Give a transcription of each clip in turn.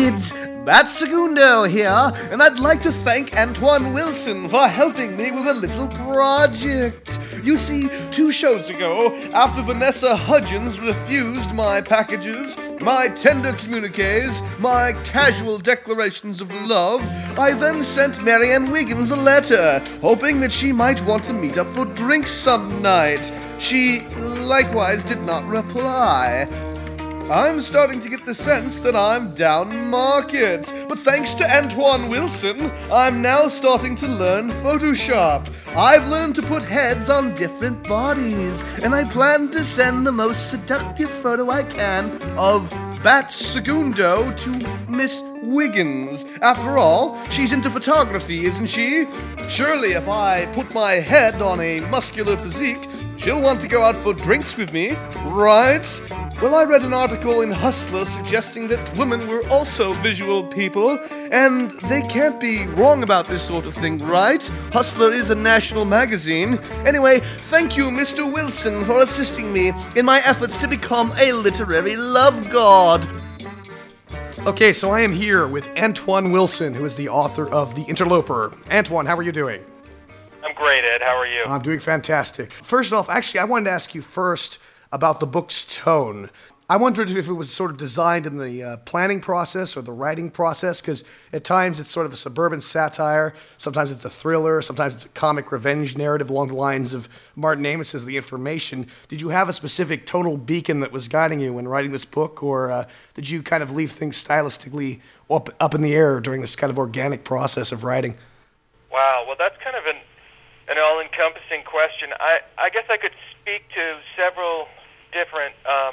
kids, Bat Segundo here, and I'd like to thank Antoine Wilson for helping me with a little project. You see, 2 shows ago, after Vanessa Hudgens refused my packages, my tender communiques, my casual declarations of love, I then sent Marianne Wiggins a letter, hoping that she might want to meet up for drinks some night. She likewise did not reply. I'm starting to get the sense that I'm down market, but thanks to Antoine Wilson, I'm now starting to learn Photoshop. I've learned to put heads on different bodies, and I plan to send the most seductive photo I can of Bat Segundo to Miss Wiggins. After all, she's into photography, isn't she? Surely if I put my head on a muscular physique, she'll want to go out for drinks with me, right? Well, I read an article in Hustler suggesting that women were also visual people, and they can't be wrong about this sort of thing, right? Hustler is a national magazine. Anyway, thank you, Mr. Wilson, for assisting me in my efforts to become a literary love god. Okay, so I am here with Antoine Wilson, who is the author of The Interloper. Antoine, how are you doing? I'm great, Ed. How are you? I'm doing fantastic. First off, actually, I wanted to ask you first about the book's tone. I wondered if it was sort of designed in the planning process or the writing process, because at times it's sort of a suburban satire, sometimes it's a thriller, sometimes it's a comic revenge narrative along the lines of Martin Amis's The Information. Did you have a specific tonal beacon that was guiding you when writing this book, or did you kind of leave things stylistically up in the air during this kind of organic process of writing? Wow, well, that's kind of an all-encompassing question. I guess I could speak to several different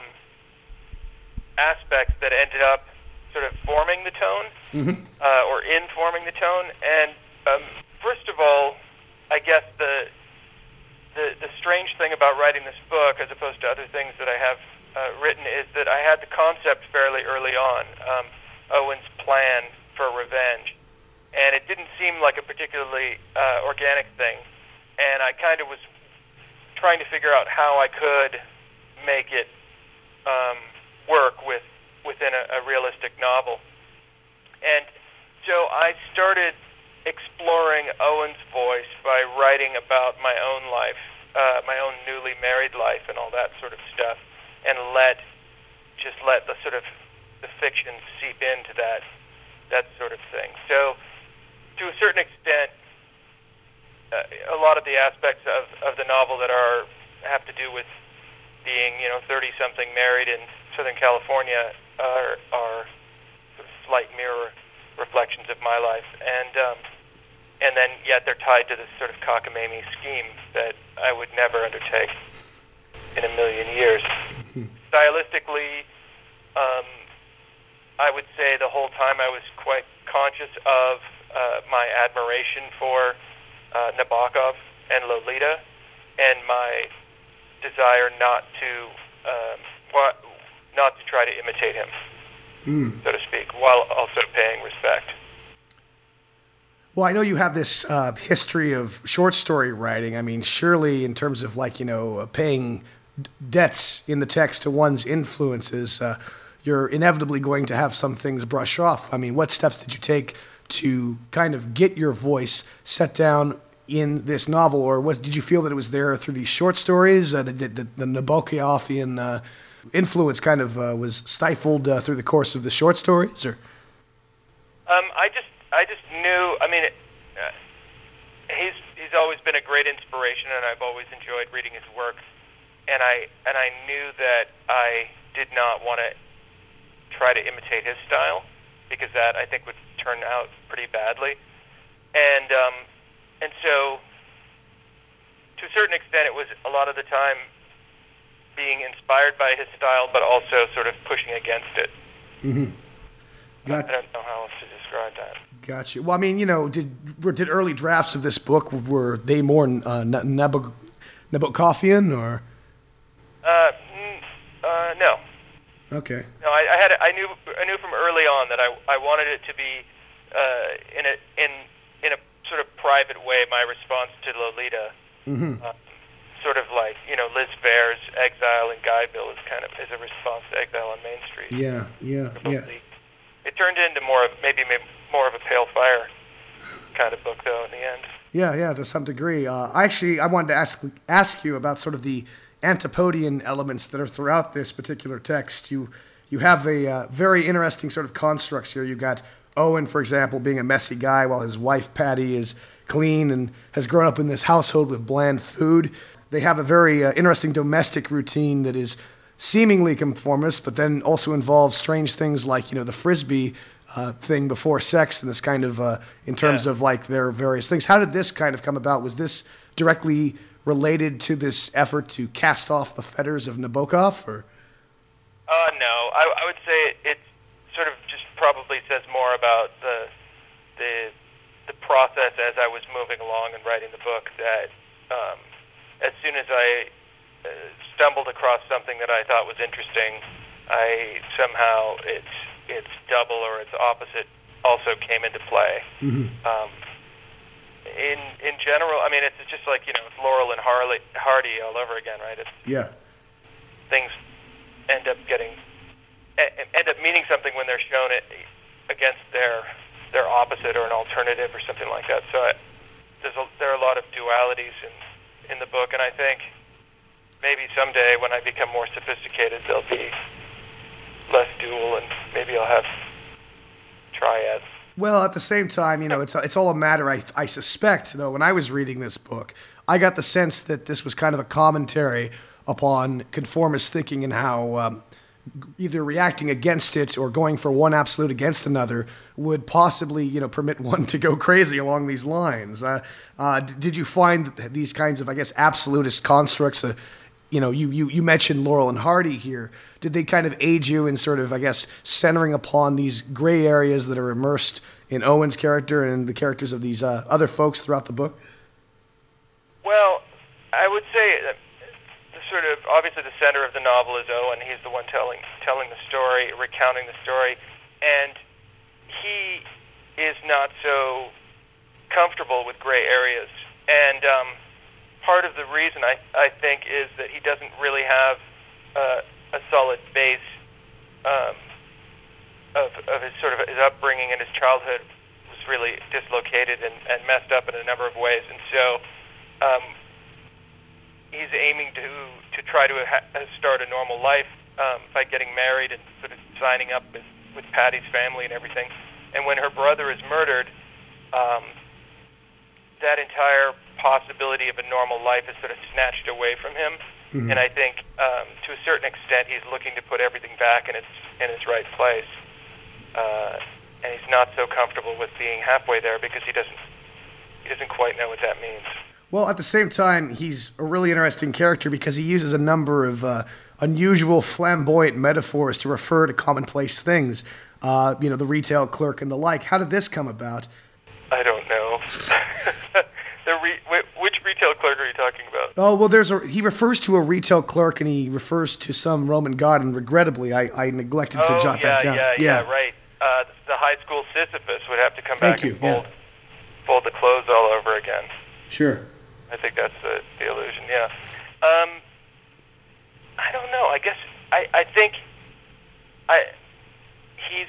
aspects that ended up sort of forming the tone, or informing the tone. And first of all, I guess the strange thing about writing this book, as opposed to other things that I have written, is that I had the concept fairly early on, Owen's plan for revenge. And it didn't seem like a particularly organic thing. And I kind of was trying to figure out how I could make it work within a realistic novel. And so I started exploring Owen's voice by writing about my own life, my own newly married life and all that sort of stuff, and let the sort of the fiction seep into that sort of thing. So to a certain extent, a lot of the aspects of the novel that have to do with being, 30-something married in Southern California are sort of slight mirror reflections of my life, and then yet they're tied to this sort of cockamamie scheme that I would never undertake in a million years. Stylistically, I would say the whole time I was quite conscious of my admiration for Nabokov and Lolita, and my desire not to try to imitate him, so to speak, while also paying respect. Well, I know you have this history of short story writing. I mean, surely in terms of paying debts in the text to one's influences, you're inevitably going to have some things brush off. I mean, what steps did you take to kind of get your voice set down in this novel, or did you feel that it was there through these short stories? The Nabokovian influence kind of was stifled through the course of the short stories, or? I just knew. I mean, he's always been a great inspiration, and I've always enjoyed reading his work. And I knew that I did not want to try to imitate his style, because that I think would turn out pretty badly. And so, to a certain extent, it was a lot of the time being inspired by his style, but also sort of pushing against it. Mm-hmm. I don't know how else to describe that. Gotcha. Well, I mean, did early drafts of this book, were they more Nabokovian, or? No. Okay. No, I knew from early on that I wanted it to be in a sort of private way my response to Lolita. Mm-hmm. Sort of like, Liz Phair's Exile in Guyville is a response to Exile on Main Street. Yeah. It turned into maybe more of a Pale Fire kind of book, though, in the end. Yeah, to some degree. I wanted to ask you about sort of the Antipodean elements that are throughout this particular text. You have a very interesting sort of constructs here. You've got Owen, for example, being a messy guy, while his wife Patty is clean and has grown up in this household with bland food. They have a very interesting domestic routine that is seemingly conformist, but then also involves strange things like, the Frisbee thing before sex and this kind of, in terms of like their various things. How did this kind of come about? Was this directly related to this effort to cast off the fetters of Nabokov, or? No, I would say it sort of just probably says more about the process as I was moving along and writing the book, that as soon as I stumbled across something that I thought was interesting, I somehow its double or its opposite also came into play. Mm-hmm. In general, I mean, it's just like, it's Laurel and Hardy all over again, right? Things end up meaning something when they're shown it against their opposite or an alternative or something like that. So there are a lot of dualities in the book, and I think maybe someday when I become more sophisticated, there'll be less dual, and maybe I'll have triads. Well, at the same time, it's all a matter, I suspect, though, when I was reading this book, I got the sense that this was kind of a commentary upon conformist thinking and how either reacting against it or going for one absolute against another would possibly, permit one to go crazy along these lines. Did you find that these kinds of, I guess, absolutist constructs, you mentioned Laurel and Hardy here, did they kind of aid you in sort of, I guess, centering upon these gray areas that are immersed in Owen's character and the characters of these other folks throughout the book? Well, I would say that obviously the center of the novel is Owen. He's the one telling the story, recounting the story, and he is not so comfortable with gray areas. And part of the reason I think is that he doesn't really have a solid base of his his upbringing, and his childhood was really dislocated and messed up in a number of ways, and so he's aiming to try to start a normal life by getting married and sort of signing up with Patty's family and everything. And when her brother is murdered, that entire possibility of a normal life is sort of snatched away from him. Mm-hmm. And I think to a certain extent he's looking to put everything back in its right place. And he's not so comfortable with being halfway there because he doesn't quite know what that means. Well, at the same time, he's a really interesting character because he uses a number of unusual, flamboyant metaphors to refer to commonplace things. The retail clerk and the like. How did this come about? I don't know. Which retail clerk are you talking about? Oh, well, he refers to a retail clerk and he refers to some Roman god, and regrettably, I neglected to jot that down. Yeah, right. The high school Sisyphus would have to come back and fold the clothes all over again. Sure. I think that's the illusion, yeah. I don't know. I guess I think he's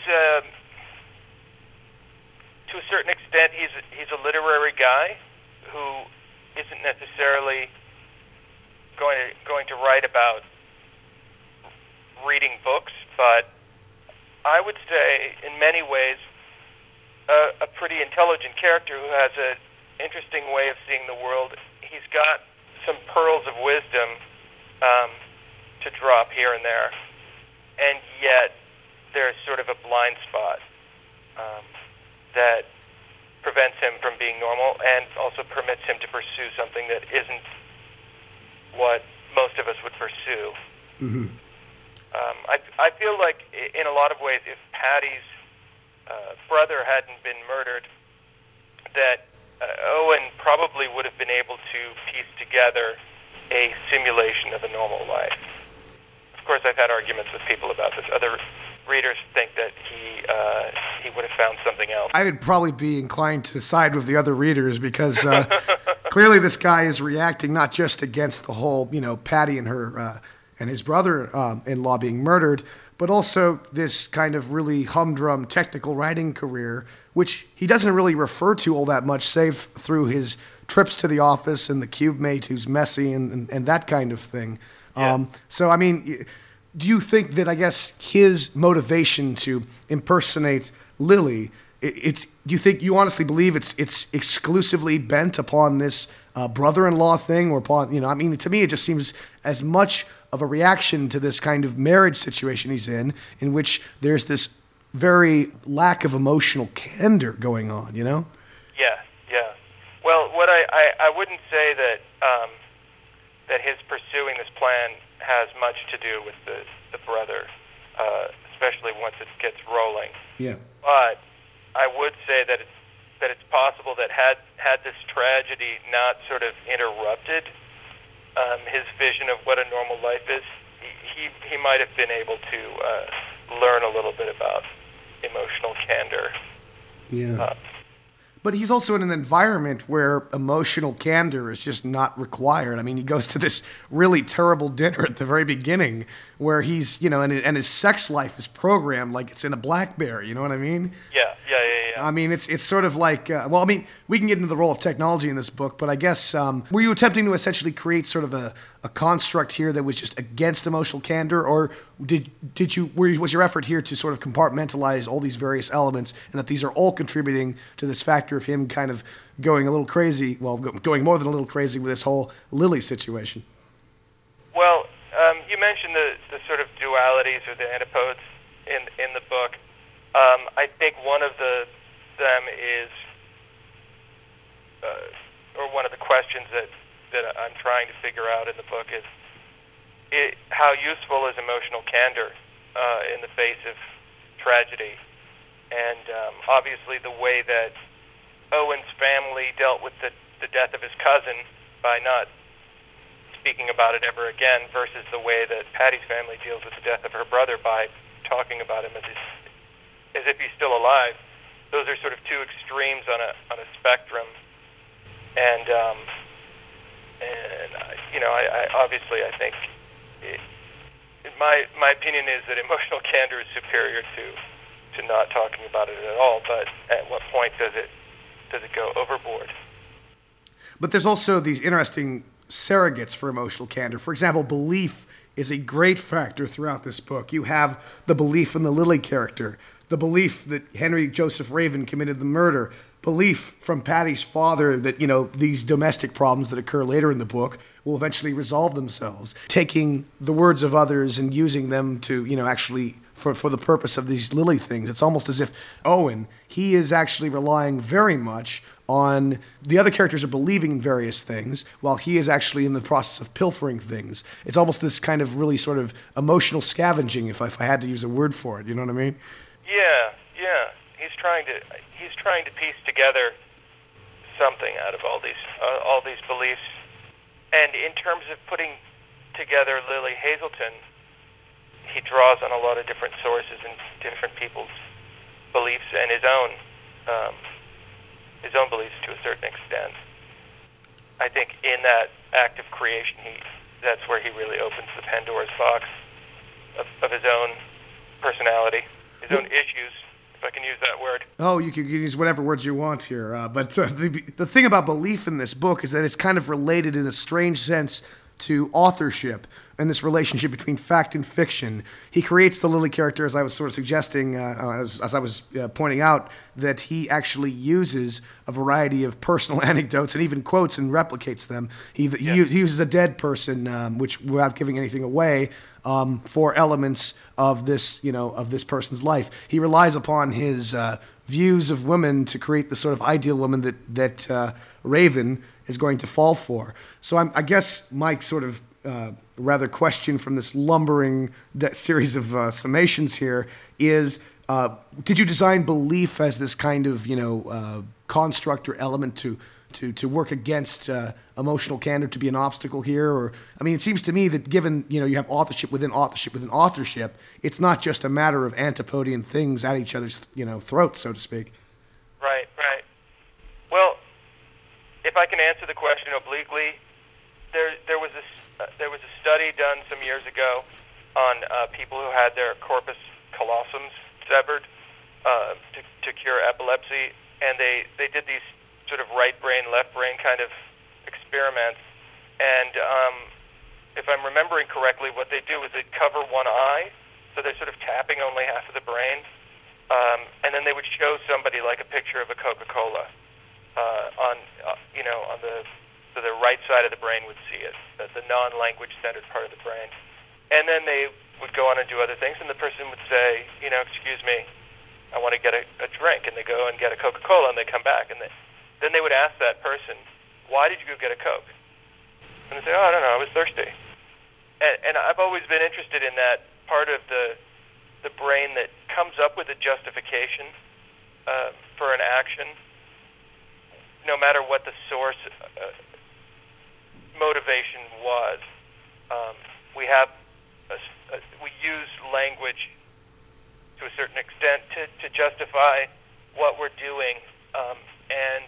to a certain extent he's a literary guy who isn't necessarily going to write about reading books, but I would say in many ways a pretty intelligent character who has an interesting way of seeing the world. He's got some pearls of wisdom to drop here and there, and yet there's sort of a blind spot that prevents him from being normal and also permits him to pursue something that isn't what most of us would pursue. Mm-hmm. I feel like in a lot of ways if Patty's brother hadn't been murdered, that Owen probably would have been able to piece together a simulation of a normal life. Of course, I've had arguments with people about this. Other readers think that he would have found something else. I would probably be inclined to side with the other readers because clearly this guy is reacting not just against the whole, Patty and her and his brother-in-law being murdered, but also this kind of really humdrum technical writing career, which he doesn't really refer to all that much, save through his trips to the office and the cube mate who's messy and that kind of thing. Yeah. So, I mean, do you think that, I guess, his motivation to impersonate Lily, do you think, you honestly believe it's exclusively bent upon this brother-in-law thing, or upon, I mean, to me it just seems as much of a reaction to this kind of marriage situation he's in which there's this very lack of emotional candor going on, Yeah. Well, what I wouldn't say that that his pursuing this plan has much to do with the brother, especially once it gets rolling. Yeah. But I would say that it's possible that had this tragedy not sort of interrupted his vision of what a normal life is, he might have been able to learn a little bit about emotional candor. Yeah. But he's also in an environment where emotional candor is just not required. I mean, he goes to this really terrible dinner at the very beginning where he's, and his sex life is programmed like it's in a BlackBerry, you know what I mean? Yeah. I mean, it's sort of like, we can get into the role of technology in this book, but I guess, were you attempting to essentially create sort of a construct here that was just against emotional candor, or was your effort here to sort of compartmentalize all these various elements, and that these are all contributing to this factor of him kind of going a little crazy, going more than a little crazy with this whole Lily situation? Well, you mentioned the sort of dualities or the antipodes in the book. I think one of them is, or one of the questions that I'm trying to figure out in the book is how useful is emotional candor in the face of tragedy. And obviously the way that Owen's family dealt with the death of his cousin by not speaking about it ever again versus the way that Patty's family deals with the death of her brother by talking about him as if he's still alive. Those are sort of two extremes on a spectrum, and I obviously I think my opinion is that emotional candor is superior to not talking about it at all. But at what point does it go overboard? But there's also these interesting surrogates for emotional candor. For example, belief is a great factor throughout this book. You have the belief in the Lily character, the belief that Henry Joseph Raven committed the murder, belief from Patty's father that, these domestic problems that occur later in the book will eventually resolve themselves. Taking the words of others and using them to, actually for the purpose of these Lily things. It's almost as if Owen, he is actually relying very much on the other characters are believing in various things while he is actually in the process of pilfering things. It's almost this kind of really sort of emotional scavenging, if I had to use a word for it. You know what I mean? Yeah. He's trying to piece together something out of all these beliefs. And in terms of putting together Lily Hazelton, he draws on a lot of different sources and different people's beliefs and his own beliefs to a certain extent. I think in that act of creation, that's where he really opens the Pandora's box of his own personality, his own issues, if I can use that word. Oh, you can use whatever words you want here. But the thing about belief in this book is that it's kind of related in a strange sense to authorship and this relationship between fact and fiction. He creates the Lily character, as I was sort of suggesting, as I was pointing out, that he actually uses a variety of personal anecdotes and even quotes and replicates them. He uses a dead person, which, without giving anything away, for elements of this, of this person's life. He relies upon his views of women to create the sort of ideal woman that Raven is going to fall for. So I guess my sort of rather question from this lumbering series of summations here is, did you design belief as this kind of, construct or element to work against emotional candor, to be an obstacle here? Or, I mean, it seems to me that given, you have authorship within authorship within authorship, it's not just a matter of antipodean things at each other's, throats, so to speak. Right. Well, if I can answer the question obliquely, there was a study done some years ago on people who had their corpus callosums severed to cure epilepsy, and they did these sort of right brain, left brain kind of experiments. And if I'm remembering correctly, what they do is they cover one eye, so they're sort of tapping only half of the brain, and then they would show somebody like a picture of a Coca-Cola on so the right side of the brain would see it, the non-language centered part of the brain. And then they would go on and do other things, and the person would say, excuse me, I want to get a drink, and they go and get a Coca-Cola, and they come back, and then they would ask that person, why did you go get a Coke? And they say, I don't know, I was thirsty. And I've always been interested in that part of the brain that comes up with a justification for an action, no matter what the source motivation was. We use language to a certain extent to justify what we're doing, and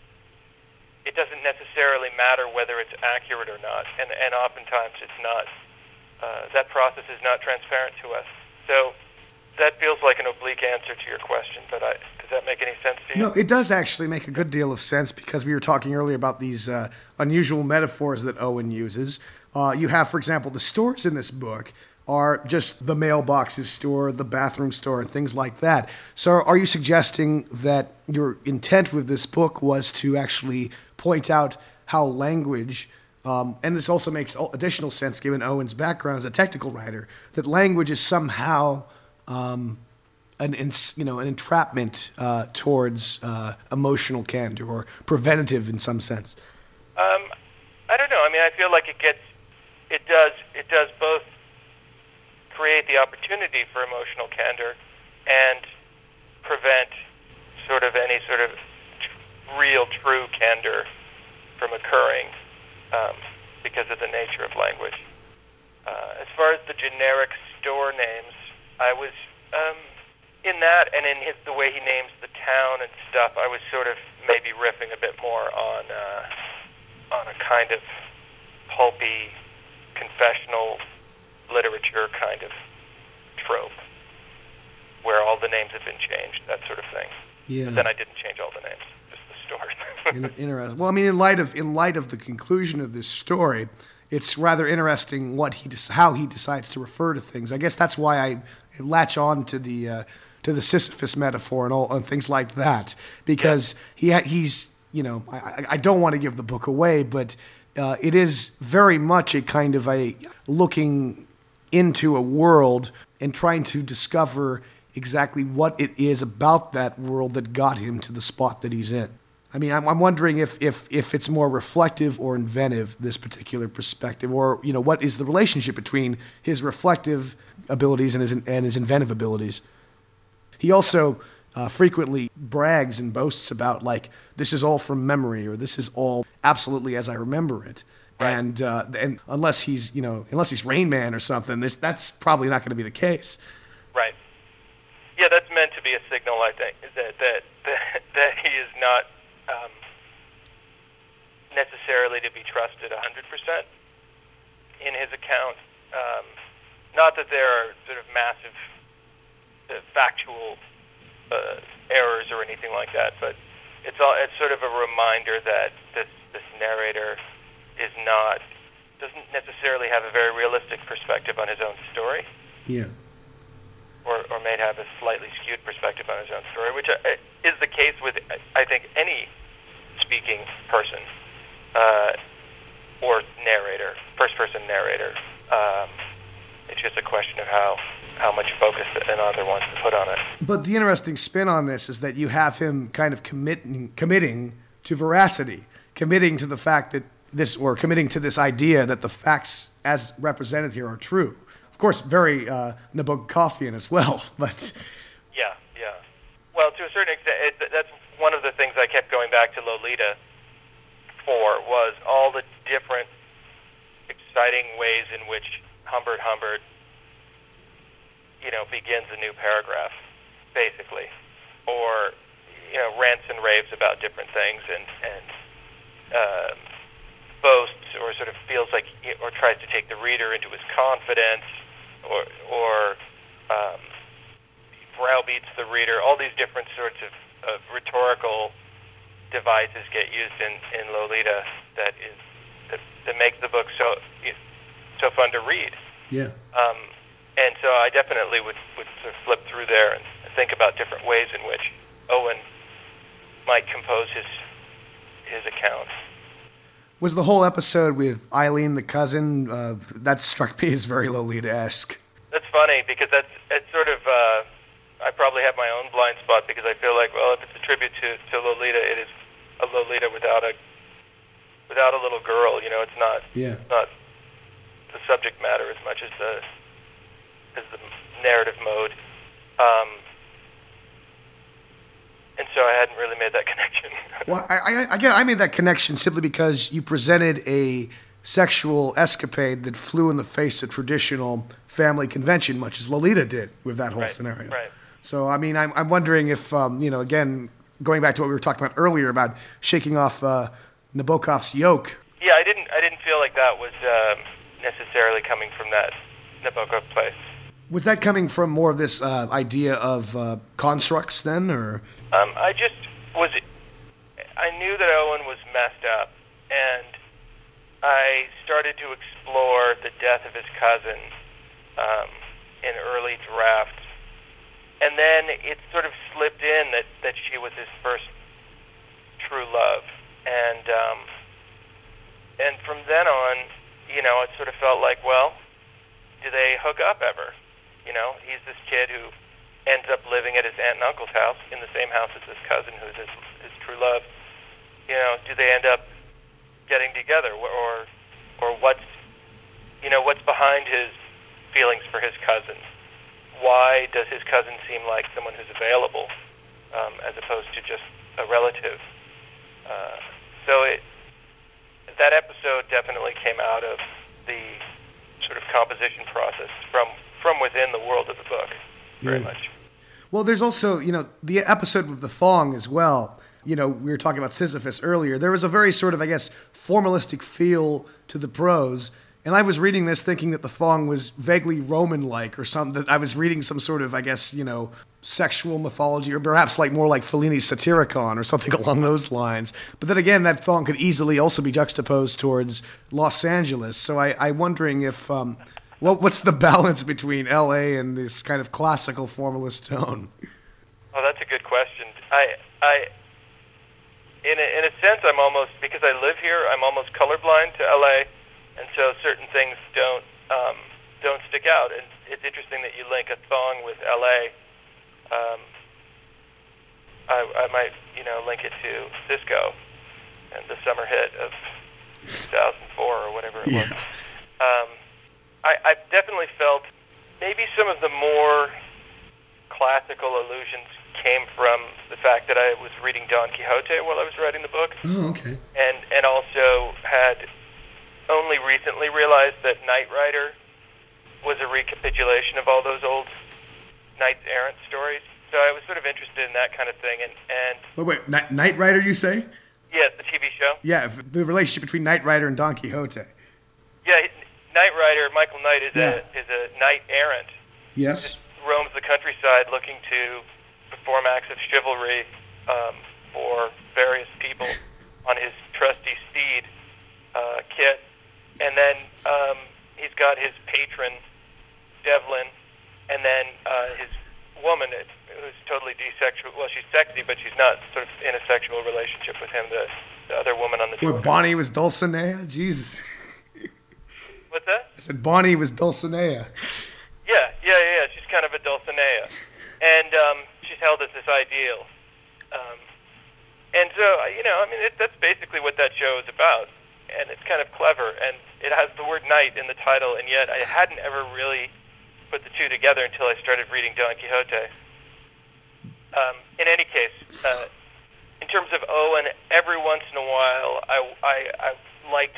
it doesn't necessarily matter whether it's accurate or not, and oftentimes it's not. That process is not transparent to us. So that feels like an oblique answer to your question, but does that make any sense to you? No, it does actually make a good deal of sense, because we were talking earlier about these unusual metaphors that Owen uses. You have, for example, the stores in this book are just the mailboxes store, the bathroom store, and things like that. So are you suggesting that your intent with this book was to actually point out how language, and this also makes additional sense given Owen's background as a technical writer, that language is somehow an entrapment towards emotional candor, or preventative in some sense? I don't know. I mean, I feel like it does both create the opportunity for emotional candor and prevent sort of any sort of real, true candor from occurring because of the nature of language. As far as the generic store names, I was in that, and in the way he names the town and stuff, I was sort of maybe riffing a bit more on a kind of pulpy, confessional literature kind of trope, where all the names have been changed, that sort of thing. Yeah. But then I didn't change all the names, just the stores. Interesting. Well, I mean, in light of the conclusion of this story, it's rather interesting how he decides to refer to things. I guess that's why I latch on to the Sisyphus metaphor and things like that, because he's I don't want to give the book away, but it is very much a kind of a looking into a world and trying to discover exactly what it is about that world that got him to the spot that he's in. I mean, I'm wondering if it's more reflective or inventive, this particular perspective, or what is the relationship between his reflective abilities and his inventive abilities. He also frequently brags and boasts about, like, this is all from memory, or this is all absolutely as I remember it. Right. And unless he's Rain Man or something, that's probably not going to be the case. Right. Yeah, that's meant to be a signal, I think, that he is not necessarily to be trusted 100% in his account. Not that there are sort of massive factual errors or anything like that, but it's sort of a reminder that this narrator doesn't necessarily have a very realistic perspective on his own story. Yeah. Or may have a slightly skewed perspective on his own story, which is the case with, I think, any speaking person or narrator, first-person narrator. It's just a question of how much focus an author wants to put on it. But the interesting spin on this is that you have him kind of committing to veracity, committing to the fact that committing to this idea that the facts as represented here are true. Of course, very Nabokovian as well, but... Yeah. Well, to a certain extent, that's one of the things I kept going back to Lolita for, was all the different exciting ways in which Humbert begins a new paragraph, basically, or rants and raves about different things and boasts, or sort of feels like, or tries to take the reader into his confidence, or browbeats the reader. All these different sorts of rhetorical devices get used in Lolita that makes the book so fun to read. Yeah. And so I definitely would sort of flip through there and think about different ways in which Owen might compose his account. Was the whole episode with Eileen the cousin, that struck me as very Lolita-esque. That's funny, because it's sort of, I probably have my own blind spot, because I feel like, well, if it's a tribute to Lolita, it is a Lolita without a little girl. You know, it's not the subject matter as much as the narrative mode. And so I hadn't really made that connection. Well, I made that connection simply because you presented a sexual escapade that flew in the face of traditional family convention, much as Lolita did with that whole scenario. Right. So, I mean, I'm wondering if, again, going back to what we were talking about earlier about shaking off Nabokov's yoke. Yeah, I didn't feel like that was necessarily coming from that Nabokov place. Was that coming from more of this idea of constructs then, or? I knew that Owen was messed up, and I started to explore the death of his cousin in early drafts. And then it sort of slipped in that she was his first true love. And from then on, it sort of felt like, well, do they hook up ever? He's this kid who ends up living at his aunt and uncle's house, in the same house as his cousin, who's his true love. Do they end up getting together, or what's behind his feelings for his cousin? Why does his cousin seem like someone who's available, as opposed to just a relative? That episode definitely came out of the sort of composition process from within the world of the book, very much. Well, there's also, the episode with the thong as well. We were talking about Sisyphus earlier. There was a very sort of, I guess, formalistic feel to the prose. And I was reading this thinking that the thong was vaguely Roman-like or something, that I was reading some sort of, I guess, sexual mythology, or perhaps more like Fellini's Satyricon or something along those lines. But then again, that thong could easily also be juxtaposed towards Los Angeles. So I'm wondering if, what's the balance between L.A. and this kind of classical formalist tone? Oh, that's a good question. In a sense, I'm almost, because I live here, I'm almost colorblind to L.A., and so certain things don't stick out. And it's interesting that you link a thong with L.A. I might, link it to Cisco and the summer hit of 2004 or whatever it was. I've definitely felt maybe some of the more classical allusions came from the fact that I was reading Don Quixote while I was writing the book. Oh, okay. And also had only recently realized that Knight Rider was a recapitulation of all those old knights errant stories. So I was sort of interested in that kind of thing. And wait, Knight Rider, you say? Yes, the TV show. Yeah, the relationship between Knight Rider and Don Quixote. Yeah, Knight Rider, Michael Knight is a knight errant. Yes. Who roams the countryside looking to perform acts of chivalry for various people on his trusty steed, Kit. And then he's got his patron, Devlin, and then his woman, who's totally desexual. Well, she's sexy, but she's not sort of in a sexual relationship with him, the other woman on the What, Bonnie was Dulcinea? Jesus. What's that? I said Bonnie was Dulcinea. Yeah. She's kind of a Dulcinea. And she's held as this ideal. And so, that's basically what that show is about. And it's kind of clever. And it has the word knight in the title, and yet I hadn't ever really put the two together until I started reading Don Quixote. In any case, in terms of Owen, every once in a while, I liked,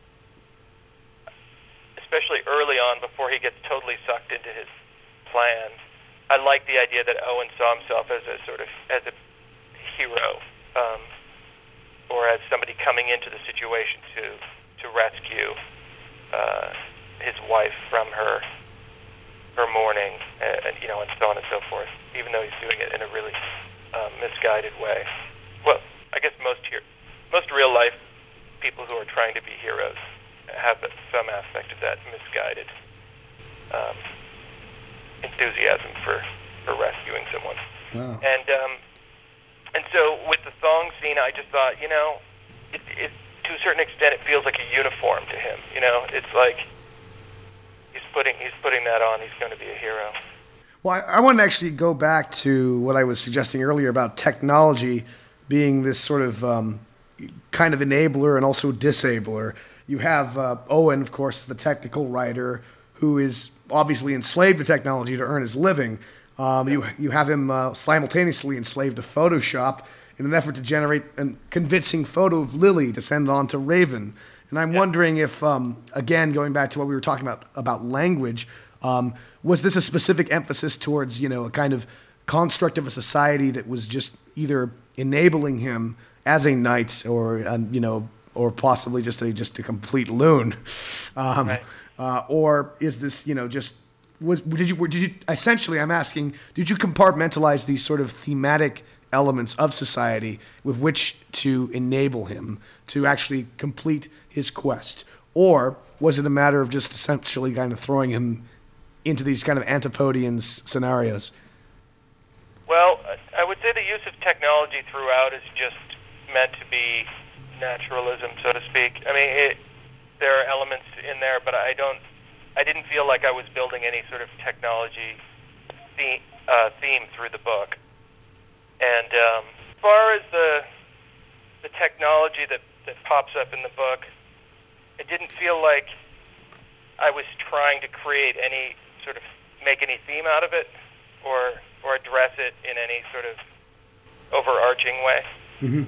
especially early on, before he gets totally sucked into his plan, I liked the idea that Owen saw himself as a hero, or as somebody coming into the situation to rescue his wife from her for mourning, and so on and so forth. Even though he's doing it in a really misguided way. Well, I guess most real life people who are trying to be heroes have some aspect of that misguided enthusiasm for rescuing someone. Wow. And so with the song scene, I just thought, it to a certain extent, it feels like a uniform to him. It's like he's putting that on. He's going to be a hero. Well, I want to actually go back to what I was suggesting earlier about technology being this sort of kind of enabler and also disabler. You have Owen, of course, the technical writer, who is obviously enslaved to technology to earn his living. You have him simultaneously enslaved to Photoshop in an effort to generate a convincing photo of Lily to send on to Raven. And I'm wondering if, again, going back to what we were talking about language, was this a specific emphasis towards, a kind of construct of a society that was just either enabling him as a knight or, or possibly just a complete loon? Right. Or is this, did you essentially, I'm asking, did you compartmentalize these sort of thematic elements of society with which to enable him to actually complete his quest? Or was it a matter of just essentially kind of throwing him into these kind of antipodean scenarios? Well, I would say the use of technology throughout is just meant to be naturalism, so to speak. I mean, there are elements in there, but I didn't feel like I was building any sort of technology theme through the book. And as far as the technology that pops up in the book, it didn't feel like I was trying to create any sort of make any theme out of it or address it in any sort of overarching way. Mm-hmm.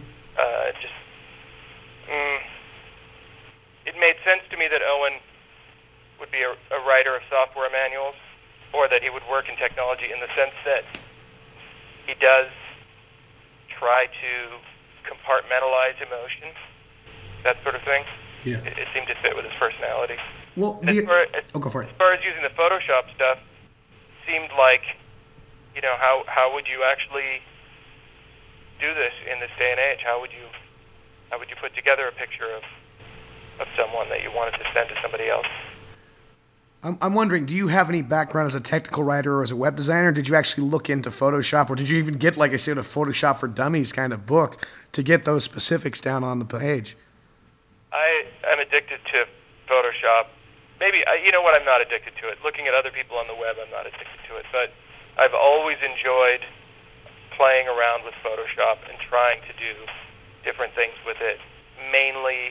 It made sense to me that Owen would be a writer of software manuals, or that he would work in technology in the sense that he does try to compartmentalize emotion, that sort of thing. Yeah. It seemed to fit with his personality. Well, go for it. As far as using the Photoshop stuff, seemed like, how would you actually do this in this day and age? How would you put together a picture of someone that you wanted to send to somebody else? I'm wondering, do you have any background as a technical writer or as a web designer? Did you actually look into Photoshop, or did you even get, like I said, a Photoshop for Dummies kind of book to get those specifics down on the page? I'm addicted to Photoshop. Maybe, what, I'm not addicted to it. Looking at other people on the web, I'm not addicted to it. But I've always enjoyed playing around with Photoshop and trying to do different things with it. Mainly,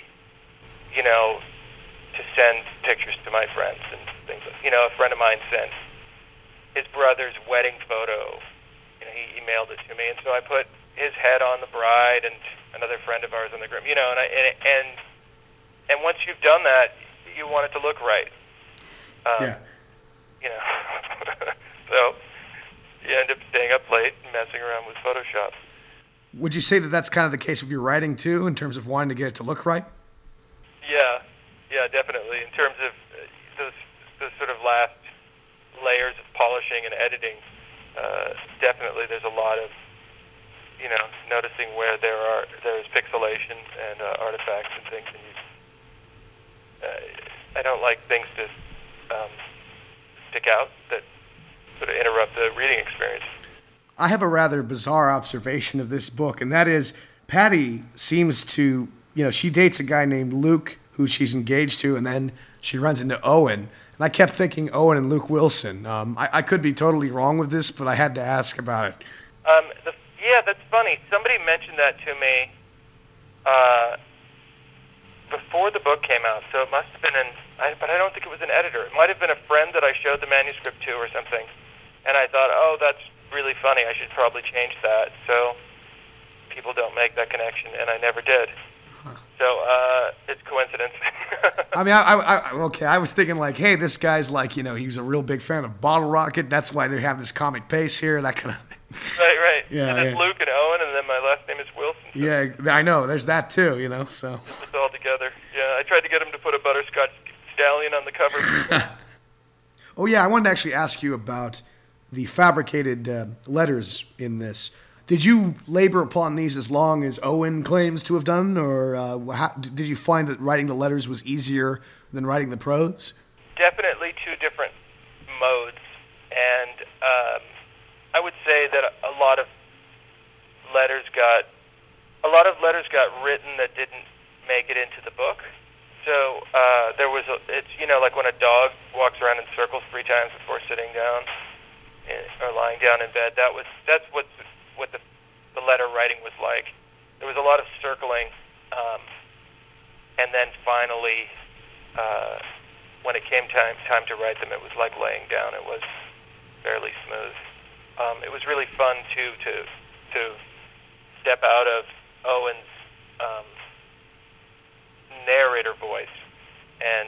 to send pictures to my friends and things like, a friend of mine sent his brother's wedding photo. He emailed it to me, and so I put his head on the bride and another friend of ours on the groom. And once you've done that, you want it to look right. Yeah. So you end up staying up late and messing around with Photoshop. Would you say that that's kind of the case with your writing too, in terms of wanting to get it to look right? Yeah, definitely. In terms of those sort of last layers of polishing and editing, definitely there's a lot of noticing where there's pixelation and artifacts and things. And I don't like things to stick out that sort of interrupt the reading experience. I have a rather bizarre observation of this book, and that is Patty seems to, she dates a guy named Luke who she's engaged to, and then she runs into Owen. And I kept thinking Owen and Luke Wilson. I could be totally wrong with this, but I had to ask about it. Yeah, that's funny. Somebody mentioned that to me before the book came out, so it must have been but I don't think it was an editor. It might have been a friend that I showed the manuscript to or something, and I thought, oh, that's really funny. I should probably change that so people don't make that connection, and I never did. Huh. So it's coincidence. I mean, I was thinking like, hey, this guy's like, he was a real big fan of Bottle Rocket. That's why they have this comic pace here, that kind of thing. Right. Yeah, and it's Luke and Owen, and then my last name is Wilson. So yeah, I know. There's that too, so. It's all together. Yeah, I tried to get him to put a butterscotch stallion on the cover. Oh, yeah, I wanted to actually ask you about the fabricated letters in this. Did you labor upon these as long as Owen claims to have done, or did you find that writing the letters was easier than writing the prose? Definitely two different modes, and I would say that a lot of letters got written that didn't make it into the book. So there was it's like when a dog walks around in circles 3 times before sitting down or lying down in bed. That's what the letter writing was like. There was a lot of circling, and then finally, when it came time to write them, it was like laying down. It was fairly smooth. It was really fun too to step out of Owen's narrator voice and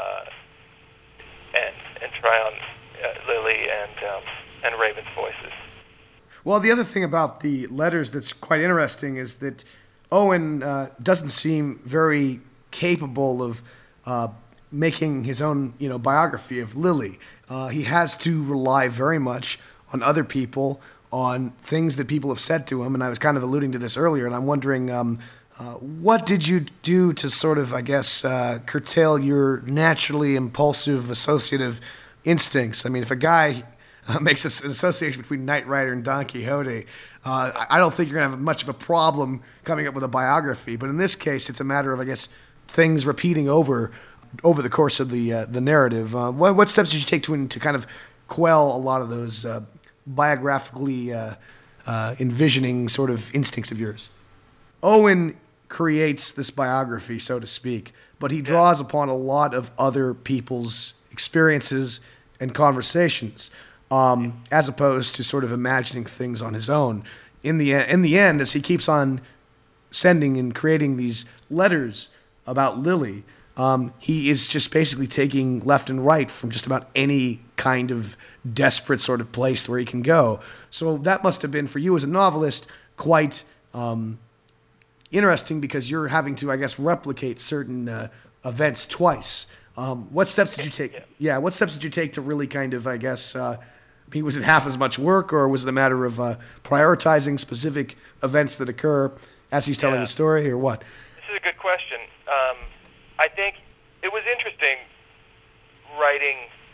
try on Lily and Raven's voices. Well, the other thing about the letters that's quite interesting is that Owen doesn't seem very capable of making his own, biography of Lily. He has to rely very much on other people, on things that people have said to him, and I was kind of alluding to this earlier, and I'm wondering, what did you do to sort of, I guess, curtail your naturally impulsive associative instincts? I mean, if a guy makes an association between Knight Rider and Don Quixote, I don't think you're going to have much of a problem coming up with a biography, but in this case, it's a matter of, I guess, things repeating over the course of the narrative. What steps did you take to kind of quell a lot of those biographically envisioning sort of instincts of yours? Owen creates this biography, so to speak, but he draws upon a lot of other people's experiences and conversations, as opposed to sort of imagining things on his own. In the end, as he keeps on sending and creating these letters about Lily, he is just basically taking left and right from just about any kind of desperate sort of place where he can go. So that must have been, for you as a novelist, quite interesting, because you're having to, I guess, replicate certain events twice. What steps did you take? Yeah, what steps did you take to really kind of, I guess, was it half as much work, or was it a matter of prioritizing specific events that occur as he's telling the story, or what? This is a good question. I think it was interesting writing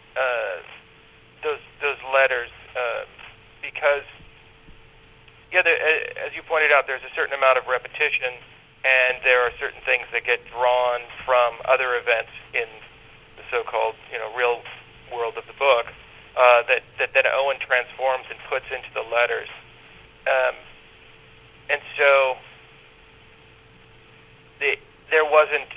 those letters because, as you pointed out, there's a certain amount of repetition, and there are certain things that get drawn from other events in the so-called, real world of the book that Owen transforms and puts into the letters, and so there wasn't,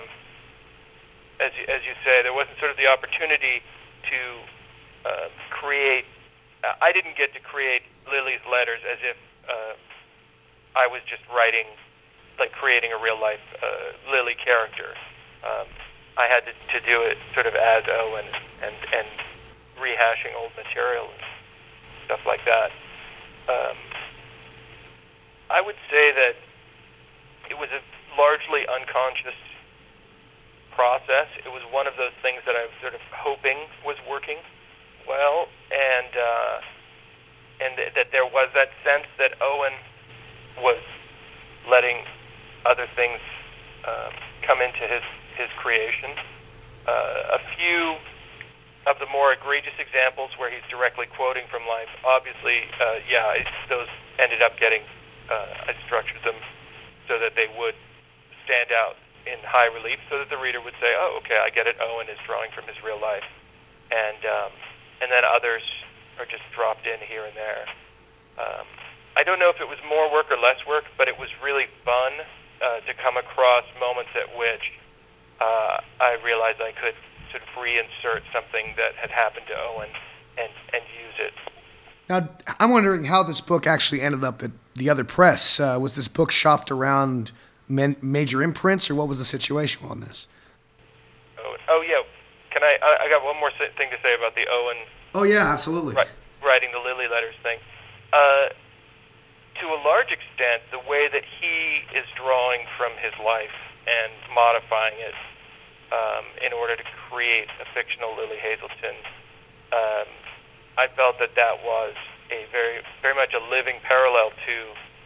as you say, there wasn't sort of the opportunity to create. I didn't get to create Lily's letters as if I was just creating a real life Lily character. I had to do it sort of as Owen and rehashing old material and stuff like that. I would say that it was a largely unconscious process. It was one of those things that I was sort of hoping was working well, and that there was that sense that Owen was letting other things come into his creation. A few of the more egregious examples where he's directly quoting from life, obviously, those ended up getting, I structured them so that they would stand out in high relief, so that the reader would say, oh, okay, I get it, Owen is drawing from his real life. And then others are just dropped in here and there. I don't know if it was more work or less work, but it was really fun to come across moments at which I realized I could sort of reinsert something that had happened to Owen and use it. Now, I'm wondering how this book actually ended up at the other press. Was this book shopped around major imprints, or what was the situation on this? Oh yeah. Can I got one more thing to say about the Owen. Oh yeah, absolutely. Writing the Lily letters thing. To a large extent, the way that he is drawing from his life and modifying it in order to create a fictional Lily Hazelton I felt that was a very much a living parallel to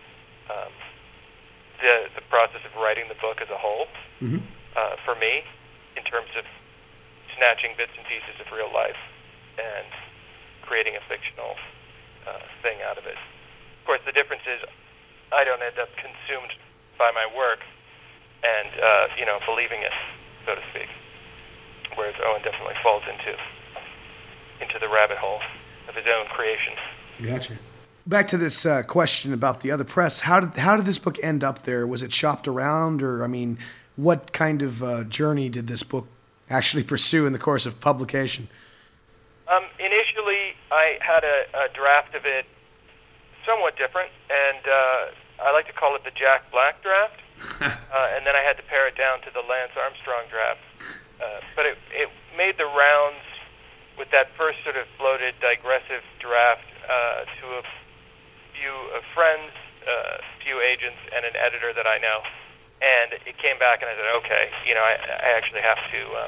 the process of writing the book as a whole. For me, in terms of snatching bits and pieces of real life and creating a fictional thing out of it. Of course, the difference is I don't end up consumed by my work and believing it, so to speak. Whereas Owen definitely falls into the rabbit hole of his own creation. Gotcha. Back to this question about the other press. How did this book end up there? Was it shopped around, or what kind of journey did this book actually pursue in the course of publication? Initially, I had a draft of it somewhat different, and I like to call it the Jack Black draft. And then I had to pare it down to the Lance Armstrong draft. But it made the rounds with that first sort of bloated, digressive draft to a few friends, a few agents, and an editor that I know. And it came back, and I said, okay, I actually have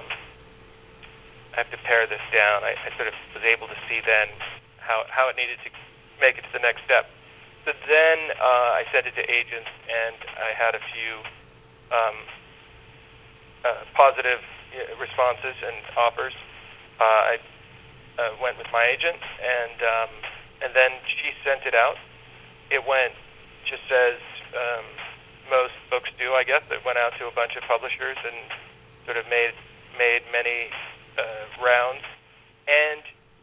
to pare this down. I sort of was able to see then how it needed to make it to the next step. So then I sent it to agents, and I had a few positive responses and offers. I went with my agent, and then she sent it out. It went just as most books do, I guess. It went out to a bunch of publishers and sort of made many rounds, and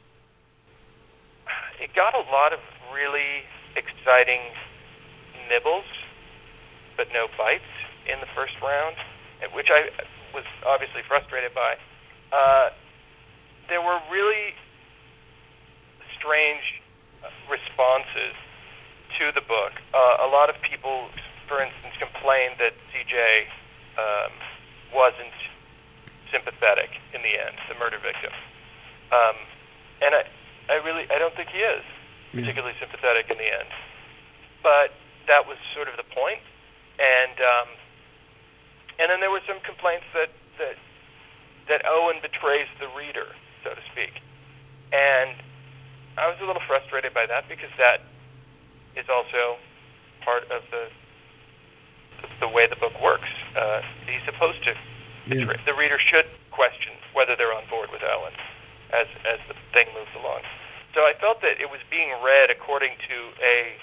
it got a lot of really exciting nibbles, but no bites in the first round, which I was obviously frustrated by. There were really strange responses to the book. A lot of people, for instance, complained that CJ wasn't sympathetic in the end, the murder victim. And I don't think he is particularly sympathetic in the end. But that was sort of the point. And then there were some complaints that Owen betrays the reader, so to speak. And I was a little frustrated by that, because that is also part of the way the book works. He's supposed to betray. The reader should question whether they're on board with Owen as the thing moves along. So I felt that it was being read according to a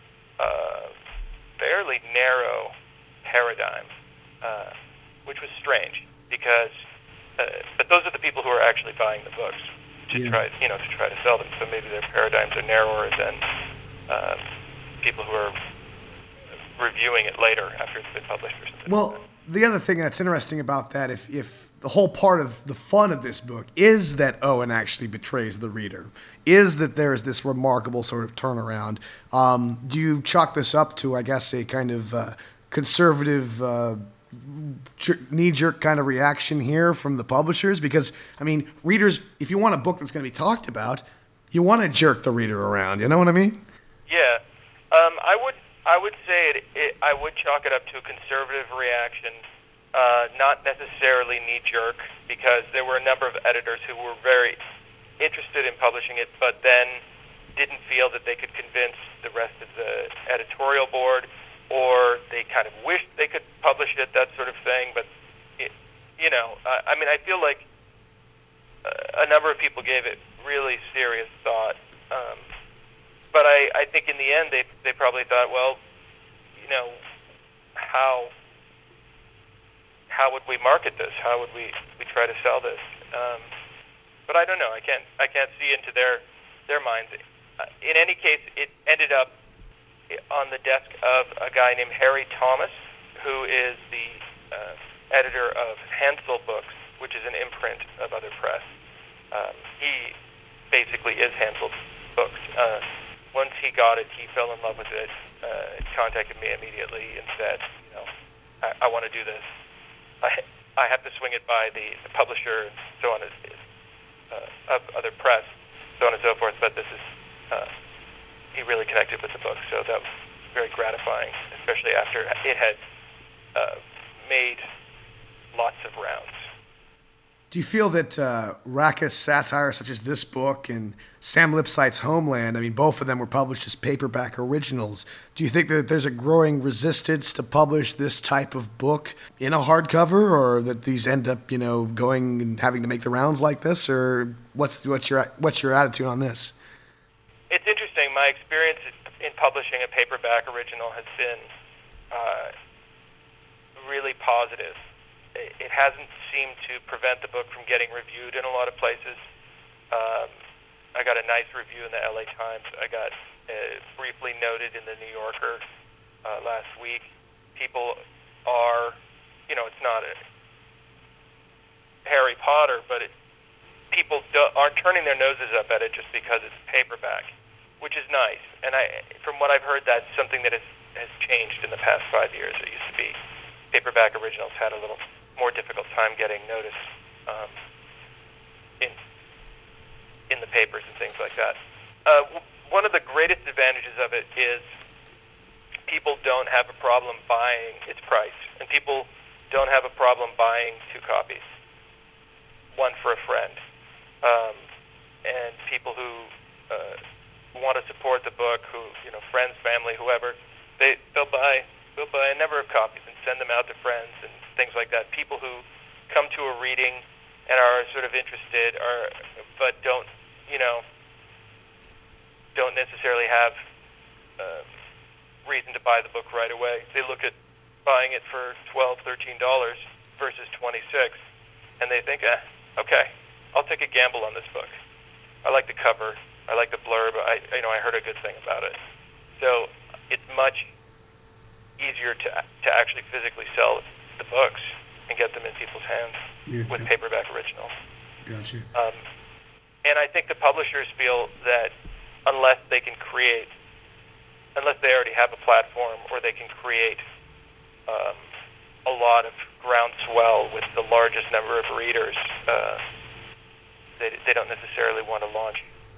fairly narrow paradigm, which was strange, because but those are the people who are actually buying the books to try to sell them. So maybe their paradigms are narrower than people who are reviewing it later after it's been published or something. Well, the other thing that's interesting about that, if the whole part of the fun of this book is that Owen actually betrays the reader, is that there is this remarkable sort of turnaround. Do you chalk this up to, I guess, a kind of conservative knee-jerk kind of reaction here from the publishers? Because, readers, if you want a book that's going to be talked about, you want to jerk the reader around. You know what I mean? Yeah. I would say I would chalk it up to a conservative reaction, not necessarily knee-jerk, because there were a number of editors who were very interested in publishing it, but then didn't feel that they could convince the rest of the editorial board, or they kind of wished they could publish it, that sort of thing. But, I feel like a number of people gave it really serious thought. But I think in the end they probably thought, well, how would we market this? How would we try to sell this? But I don't know. I can't see into their minds. In any case, it ended up on the desk of a guy named Harry Thomas, who is the editor of Hansel Books, which is an imprint of Other Press. He basically is Hansel Books. Once he got it, he fell in love with it, contacted me immediately and said, I want to do this. I have to swing it by the publisher and so on, of Other Press, so on and so forth, but this is, he really connected with the book, so that was very gratifying, especially after it had made lots of rounds. Do you feel that Rackus satire, such as this book and Sam Lipsyte's Homeland, I mean, both of them were published as paperback originals. Do you think that there's a growing resistance to publish this type of book in a hardcover, or that these end up, going and having to make the rounds like this, or what's your attitude on this? It's interesting. My experience in publishing a paperback original has been really positive. It hasn't seemed to prevent the book from getting reviewed in a lot of places. I got a nice review in the LA Times. I got briefly noted in the New Yorker last week. People are, it's not a Harry Potter, but people aren't turning their noses up at it just because it's paperback, which is nice. And from what I've heard, that's something that has changed in the past 5 years. It used to be paperback originals had a little more difficult time getting noticed in the papers and things like that. One of the greatest advantages of it is people don't have a problem buying its price, and people don't have a problem buying 2 copies, one for a friend. And people who want to support the book, friends, family, whoever, they'll buy a number of copies and send them out to friends and things like that. People who come to a reading and are sort of interested, but don't necessarily have reason to buy the book right away. They look at buying it for $12, $13 versus $26, and they think, okay, I'll take a gamble on this book. I like the cover. I like the blurb. I heard a good thing about it. So it's much easier to actually physically sell the books and get them in people's hands with paperback originals. Gotcha. And I think the publishers feel that unless they already have a platform or they can create a lot of groundswell with the largest number of readers, they don't necessarily want to launch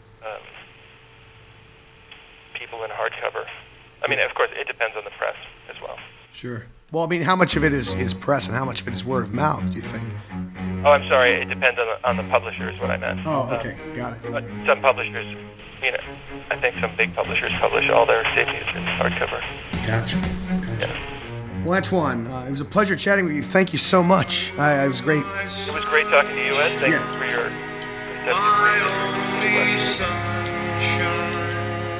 people in hardcover. I mean, of course, it depends on the press as well. Sure. Well, I mean, how much of it is press and how much of it is word of mouth, do you think? Oh, I'm sorry. It depends on the publisher is what I meant. Oh, okay. Got it. But some publishers, I think some big publishers publish all their debuts in hardcover. Gotcha. Yeah. Well, Antoine, it was a pleasure chatting with you. Thank you so much. It was great. It was great talking to you, Ed. Thank you for your receptive research.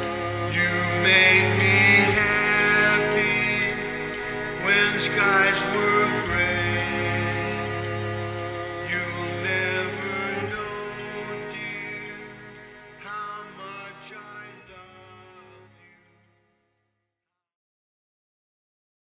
You made me happy when skies